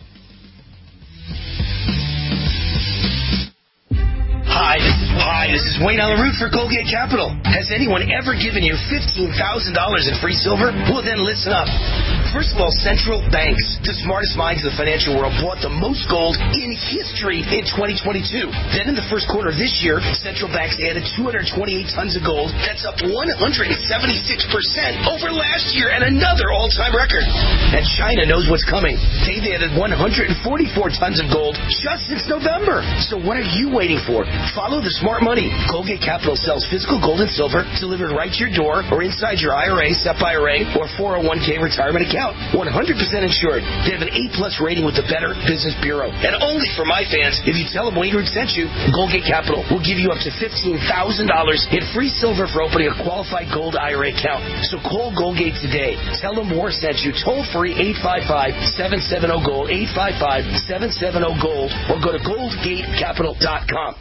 Speaker 3: Hi, this is Wayne Allyn Root for Colgate Capital. Has anyone ever given you $15,000 in free silver? Well, then listen up. First of all, central banks, the smartest minds of the financial world, bought the most gold in history in 2022. Then in the first quarter of this year, central banks added 228 tons of gold. That's up 176% over last year and another all-time record. And China knows what's coming. They've added 144 tons of gold just since November. So what are you waiting for? Follow the smart money. Colgate Capital sells physical gold and silver delivered right to your door or inside your IRA, SEP IRA, or 401k retirement account. 100% insured. They have an A+ rating with the Better Business Bureau. And only for my fans, if you tell them Wayne Root sent you, Colgate Capital will give you up to $15,000 in free silver for opening a qualified gold IRA account. So call Colgate today. Tell them Moore sent you. Toll free 855-770-GOLD, 855-770-GOLD, or go to goldgatecapital.com.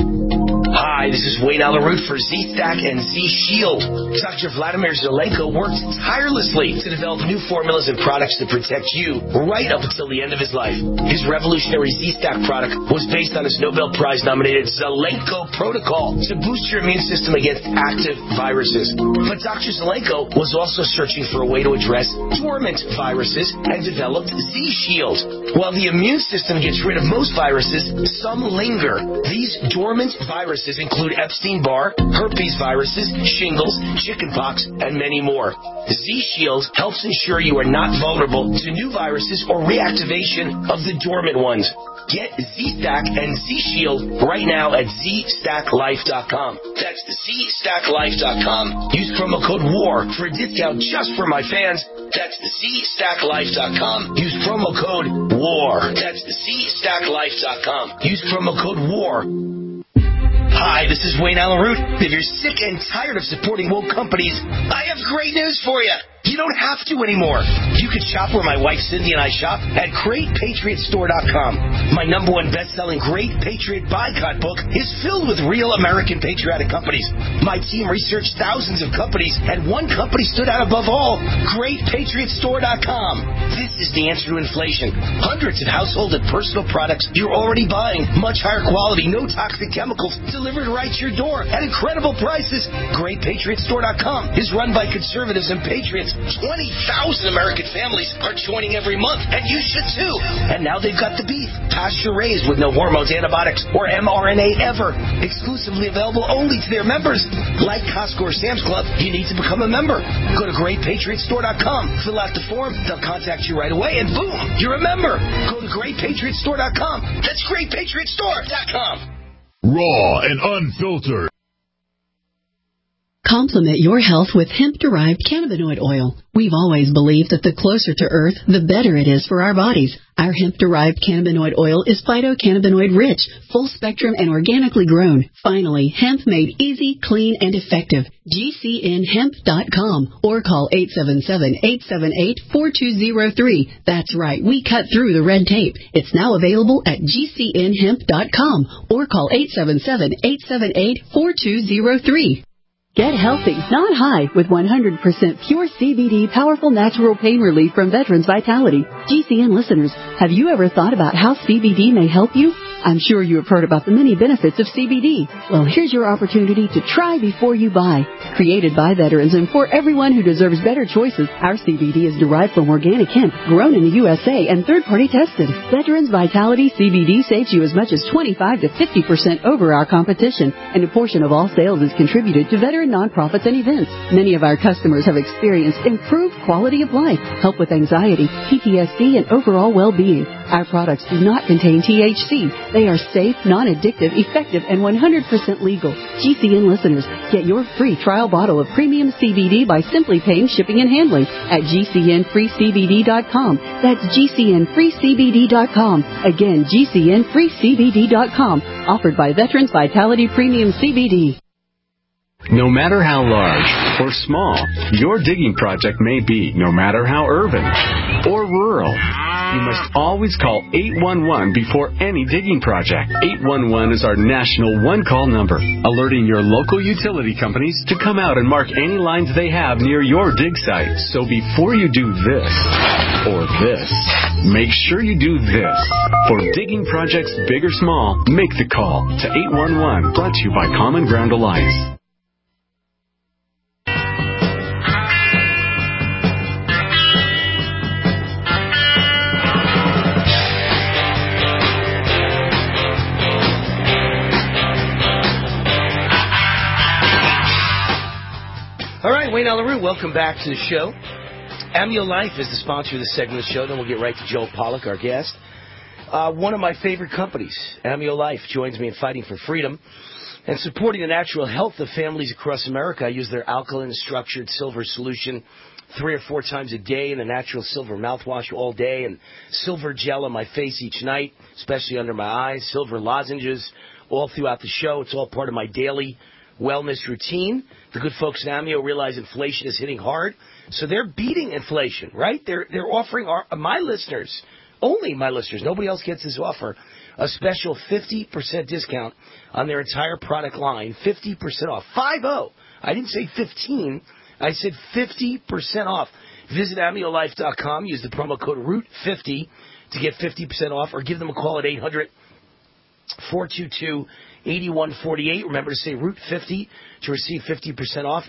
Speaker 3: Hi, this is Wayne Allyn Root for Z-Stack and Z-Shield. Dr. Vladimir Zelenko worked tirelessly to develop new formulas and products to protect you right up until the end of his life. His revolutionary Z-Stack product was based on his Nobel Prize-nominated Zelenko protocol to boost your immune system against active viruses. But Dr. Zelenko was also searching for a way to address dormant viruses and developed Z-Shield. While the immune system gets rid of most viruses, some linger. These dormant viruses include Epstein-Barr, herpes viruses, shingles, chickenpox, and many more. Z-Shield helps ensure you are not vulnerable to new viruses or reactivation of the dormant ones. Get Z-Stack and Z-Shield right now at ZStackLife.com. That's ZStackLife.com. Use promo code WAR for a discount just for my fans. That's ZStackLife.com. Use promo code WAR. That's ZStackLife.com. Use promo code WAR. Hi, this is Wayne Allyn Root. If you're sick and tired of supporting woke companies, I have great news for you. You don't have to anymore. You can shop where my wife Cindy and I shop at GreatPatriotStore.com. My #1 best-selling Great Patriot Boycott book is filled with real American patriotic companies. My team researched thousands of companies, and one company stood out above all, GreatPatriotStore.com. This is the answer to inflation. Hundreds of household and personal products you're already buying. Much higher quality, no toxic chemicals, delivered right to your door at incredible prices. GreatPatriotStore.com is run by conservatives and patriots. 20,000 American families are joining every month, and you should too. And now they've got the beef, pasture-raised with no hormones, antibiotics, or mRNA ever. Exclusively available only to their members. Like Costco or Sam's Club, you need to become a member. Go to GreatPatriotStore.com, fill out the form, they'll contact you right away, and boom, you're a member. Go to GreatPatriotStore.com. That's GreatPatriotStore.com.
Speaker 1: Raw and unfiltered.
Speaker 18: Complement your health with hemp-derived cannabinoid oil. We've always believed that the closer to Earth, the better it is for our bodies. Our hemp-derived cannabinoid oil is phytocannabinoid rich, full spectrum, and organically grown. Finally, hemp made easy, clean, and effective. GCNhemp.com or call 877-878-4203. That's right, we cut through the red tape. It's now available at GCNhemp.com or call 877-878-4203. Get healthy, not high, with 100% pure CBD powerful natural pain relief from Veterans Vitality. GCN listeners, have you ever thought about how CBD may help you? I'm sure you have heard about the many benefits of CBD. Well, here's your opportunity to try before you buy. Created by veterans and for everyone who deserves better choices, our CBD is derived from organic hemp, grown in the USA, and third-party tested. Veterans Vitality CBD saves you as much as 25 to 50% over our competition, and a portion of all sales is contributed to veteran nonprofits and events. Many of our customers have experienced improved quality of life, help with anxiety, PTSD, and overall well-being. Our products do not contain THC. They are safe, non-addictive, effective, and 100% legal. GCN listeners, get your free trial bottle of premium CBD by simply paying shipping and handling at GCNFreeCBD.com. That's GCNFreeCBD.com. Again, GCNFreeCBD.com. Offered by Veterans Vitality Premium CBD.
Speaker 6: No matter how large or small your digging project may be, no matter how urban or rural, you must always call 811 before any digging project. 811 is our national one-call number, alerting your local utility companies to come out and mark any lines they have near your dig site. So before you do this or this, make sure you do this. For digging projects big or small, make the call to 811, brought to you by Common Ground Alliance.
Speaker 3: All right, Wayne Allyn Root, welcome back to the show. Amio Life is the sponsor of this segment of the show. Then we'll get right to Joel Pollack, our guest. One of my favorite companies, Amio Life, joins me in fighting for freedom and supporting the natural health of families across America. I use their alkaline structured silver solution 3 or 4 times a day, and a natural silver mouthwash all day, and silver gel on my face each night, especially under my eyes, silver lozenges all throughout the show. It's all part of my daily wellness routine. The good folks in Amio realize inflation is hitting hard, so they're beating inflation, right? They're offering my listeners, only my listeners, nobody else gets this offer, a special 50% discount on their entire product line, 50% off, 50. I didn't say 15, I said 50% off. Visit AmioLife.com, use the promo code ROOT50 to get 50% off, or give them a call at 800-422-8148. Remember to say Route 50 to receive 50% off.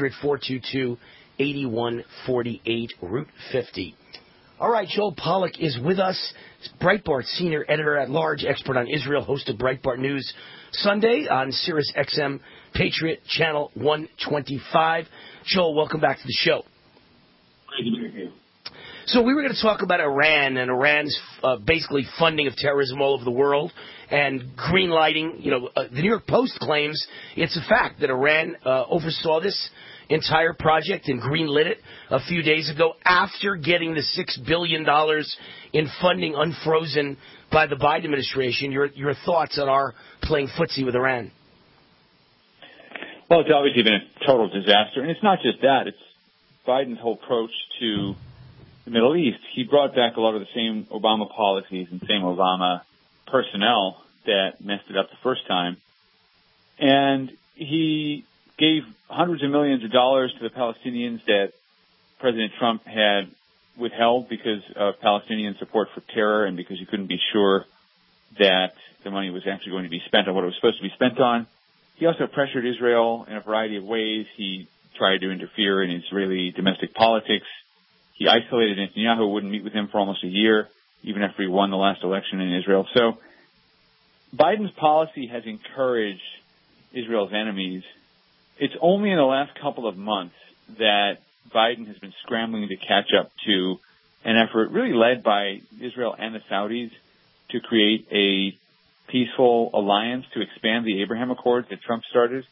Speaker 3: 800-422-8148, Route 50. All right, Joel Pollack is with us. Breitbart senior editor-at-large, expert on Israel, host of Breitbart News Sunday on Sirius XM Patriot Channel 125. Joel, welcome back to the show.
Speaker 13: Great to be here.
Speaker 3: So we were going to talk about Iran and Iran's basically funding of terrorism all over the world and green-lighting. The New York Post claims it's a fact that Iran oversaw this entire project and green-lit it a few days ago after getting the $6 billion in funding unfrozen by the Biden administration. Your thoughts on our playing footsie with Iran?
Speaker 13: Well, it's obviously been a total disaster. And it's not just that. It's Biden's whole approach to the Middle East. He brought back a lot of the same Obama policies and same Obama personnel that messed it up the first time. And he gave hundreds of millions of dollars to the Palestinians that President Trump had withheld because of Palestinian support for terror and because he couldn't be sure that the money was actually going to be spent on what it was supposed to be spent on. He also pressured Israel in a variety of ways. He tried to interfere in Israeli domestic politics. He isolated Netanyahu, wouldn't meet with him for almost a year, even after he won the last election in Israel. So Biden's policy has encouraged Israel's enemies. It's only in the last couple of months that Biden has been scrambling to catch up to an effort really led by Israel and the Saudis to create a peaceful alliance to expand the Abraham Accords that Trump started.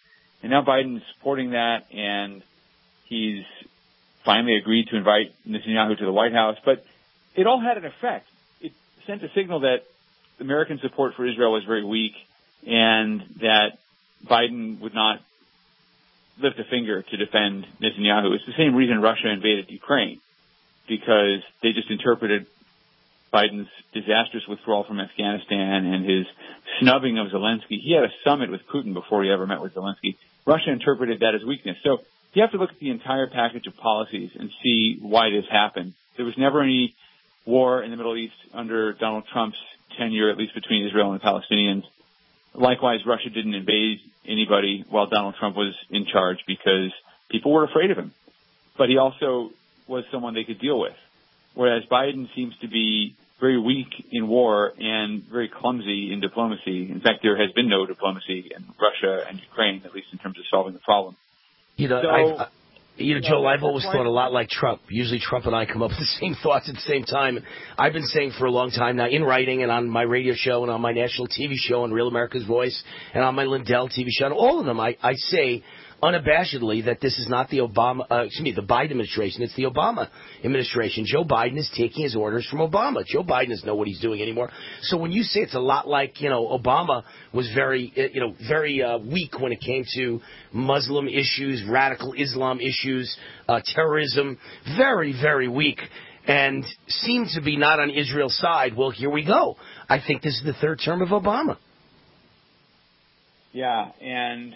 Speaker 13: And now Biden's supporting that, and he's finally agreed to invite Netanyahu to the White House. But it all had an effect. It sent a signal that American support for Israel was very weak and that Biden would not lift a finger to defend Netanyahu. It's the same reason Russia invaded Ukraine, because they just interpreted Biden's disastrous withdrawal from Afghanistan and his snubbing of Zelensky. He had a summit with Putin before he ever met with Zelensky. Russia interpreted that as weakness. So you have to look at the entire package of policies and see why this happened. There was never any war in the Middle East under Donald Trump's tenure, at least between Israel and the Palestinians. Likewise, Russia didn't invade anybody while Donald Trump was in charge because people were afraid of him. But he also was someone they could deal with. Whereas Biden seems to be very weak in war and very clumsy in diplomacy. In fact, there has been no diplomacy in Russia and Ukraine, at least in terms of solving the problem.
Speaker 3: Joel, I've always thought a lot like Trump. Usually Trump and I come up with the same thoughts at the same time. I've been saying for a long time now, in writing and on my radio show and on my national TV show on Real America's Voice and on my Lindell TV show, and all of them, I say unabashedly that this is not the the Biden administration. It's the Obama administration. Joe Biden is taking his orders from Obama. Joe Biden doesn't know what he's doing anymore. So when you say it's a lot like, Obama was very weak when it came to Muslim issues, radical Islam issues, terrorism, very, very weak, and seemed to be not on Israel's side. Well, here we go. I think this is the third term of Obama.
Speaker 13: Yeah, and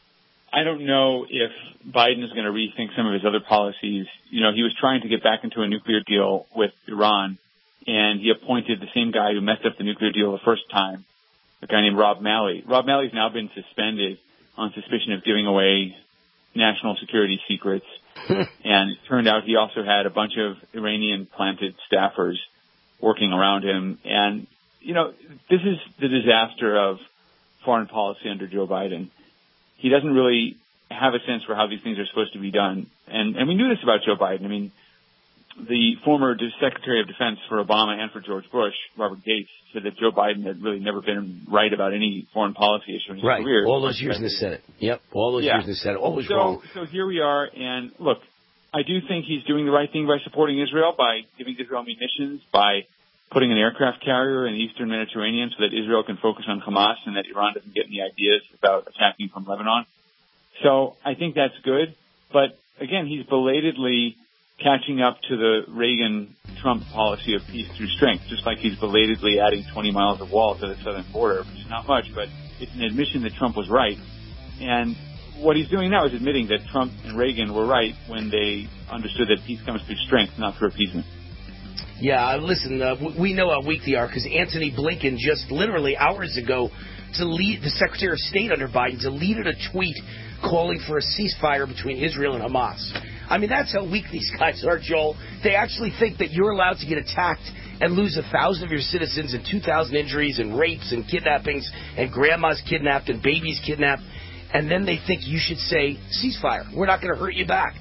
Speaker 13: I don't know if Biden is going to rethink some of his other policies. He was trying to get back into a nuclear deal with Iran, and he appointed the same guy who messed up the nuclear deal the first time, a guy named Rob Malley. Rob Malley's now been suspended on suspicion of giving away national security secrets, and it turned out he also had a bunch of Iranian-planted staffers working around him. And, this is the disaster of foreign policy under Joe Biden. He doesn't really have a sense for how these things are supposed to be done. And we knew this about Joe Biden. I mean, the former Secretary of Defense for Obama and for George Bush, Robert Gates, said that Joe Biden had really never been right about any foreign policy issue in his career.
Speaker 3: All those years in the Senate. Yep, all those years in the Senate. Always wrong.
Speaker 13: So here we are, and look, I do think he's doing the right thing by supporting Israel, by giving Israel munitions, by putting an aircraft carrier in the eastern Mediterranean so that Israel can focus on Hamas and that Iran doesn't get any ideas about attacking from Lebanon. So I think that's good. But again, he's belatedly catching up to the Reagan-Trump policy of peace through strength, just like he's belatedly adding 20 miles of wall to the southern border, which is not much, but it's an admission that Trump was right. And what he's doing now is admitting that Trump and Reagan were right when they understood that peace comes through strength, not through appeasement.
Speaker 3: Yeah, listen, we know how weak they are because Antony Blinken just literally hours ago, the Secretary of State under Biden, deleted a tweet calling for a ceasefire between Israel and Hamas. I mean, that's how weak these guys are, Joel. They actually think that you're allowed to get attacked and lose 1,000 of your citizens and 2,000 injuries and rapes and kidnappings and grandmas kidnapped and babies kidnapped, and then they think you should say ceasefire. We're not going to hurt you back.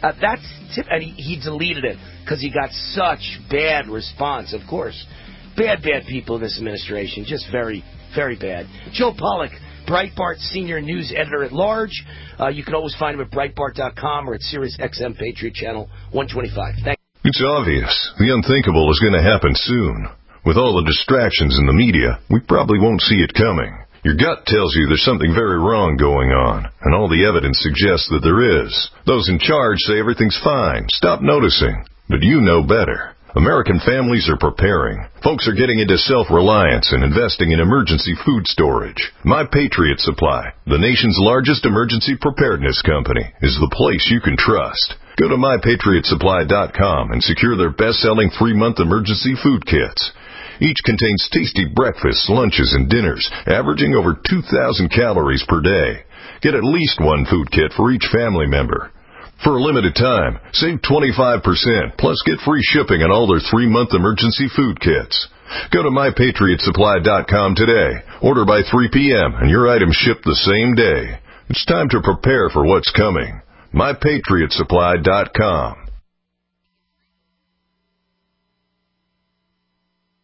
Speaker 3: And he deleted it because he got such bad response, of course. Bad people in this administration. Just very, very bad. Joe Pollak, Breitbart Senior News Editor at Large. You can always find him at Breitbart.com or at Sirius XM Patriot Channel 125. Thank you.
Speaker 19: It's obvious. The unthinkable is going to happen soon. With all the distractions in the media, we probably won't see it coming. Your gut tells you there's something very wrong going on, and all the evidence suggests that there is. Those in charge say everything's fine. Stop noticing. But you know better. American families are preparing. Folks are getting into self-reliance and investing in emergency food storage. My Patriot Supply, the nation's largest emergency preparedness company, is the place you can trust. Go to MyPatriotSupply.com and secure their best-selling 3-month emergency food kits. Each contains tasty breakfasts, lunches, and dinners, averaging over 2,000 calories per day. Get at least one food kit for each family member. For a limited time, save 25%, plus get free shipping on all their 3-month emergency food kits. Go to MyPatriotSupply.com today. Order by 3 p.m. and your items ship the same day. It's time to prepare for what's coming. MyPatriotSupply.com.